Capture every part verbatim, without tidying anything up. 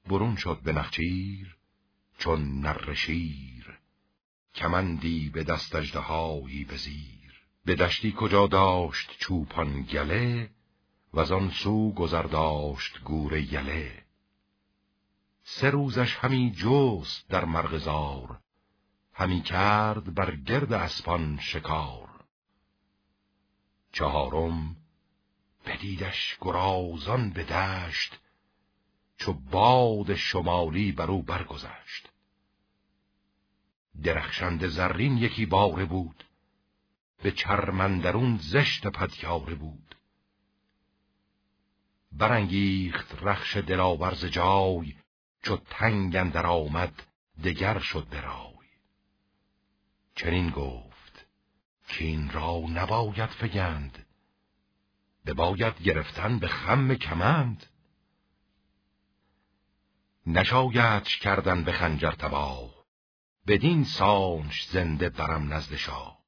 برون شد به نخچیر چون نره شیر، کمندی به دست اژدهایی به زیر. به دشتی کجا داشت چوپان گله، وزان سو گذر داشت گور یله. سه روزش همی جست در مرغزار، همی کرد بر گرد اسپان شکار. چهارم بدیدش گرازان به دشت، چو باد شمالی برو برگذشت. درخشنده زرین یکی باره بود، به چرمندرون زشت پدیاره بود. برانگیخت رخش دلاور ز جای، چو تنگ اندر آمد دگر شد برای. چنین گفت که این را نباید فگند، بباید گرفتن به خم کمند. نشایدش کردن به خنجر تباه، بدین سانش زنده برم نزد شاه.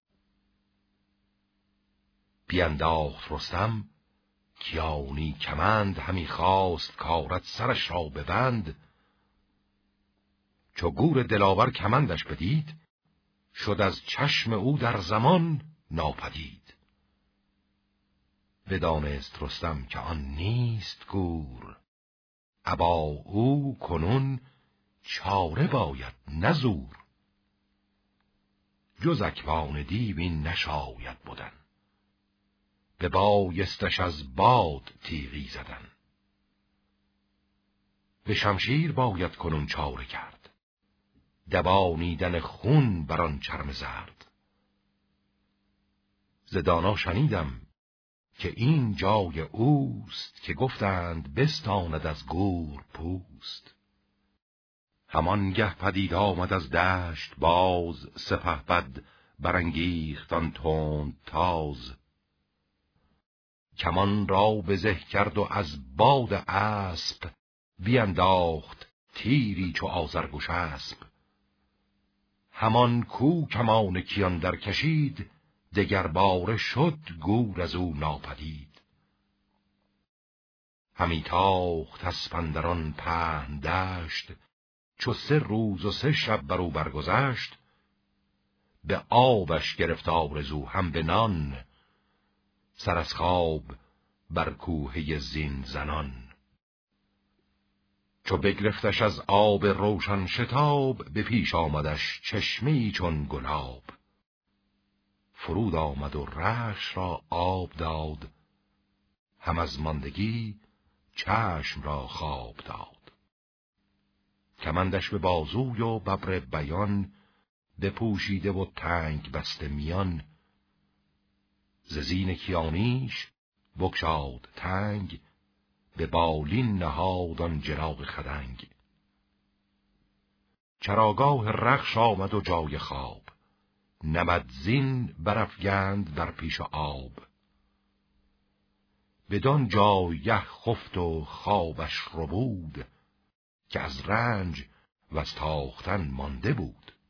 بینداخت رستم کیانی کمند، همی خواست کارد سرش را ببند. چو گور دلاور کمندش بدید، شد از چشم او در زمان ناپدید. بدانست رستم که آن نیست گور، ابا او کنون چاره باید نزور. جز اکوان دیو این نشاید بودن، به بایستش از باد تیغی زدن. به شمشیر باید کنون چاره کرد، دوانیدن خون بران چرم زرد. ز دانا شنیدم که این جای اوست، که گفتند بستاند از گور پوست. همان گه پدید آمد از دشت باز، سپهبد برانگیخت آن تند تاز. کمان را بزه کرد و از باد اسب، بینداخت تیری چو آذرگشسب. همان کو کمان کیان در کشید، دگر باره شد گور از او ناپدید. همی تاخت اسپندران پهن دشت، چو سه روز و سه شب بر او برگذشت. به آبش گرفت آرزو هم به نان، سر از خواب بر کوهه زین زنان. چو بگرفتش از آب روشن شتاب، به پیش آمدش چشمه‌ای چون گلاب. فرود آمد و رخش را آب داد، هم از ماندگی چشم را خواب داد. کمندش به بازوی و ببر بیان، بپوشیده و تنگ بسته میان. ز زین کیانیش بگشاد تنگ، به بالین نهاد آن جناغ خدنگ. چراگاه رخش آمد و جای خواب، نمد زین برافگند در پیش آب. بدان جایه خفت و خوابش ربود، که از رنج و از تاختن مانده بود.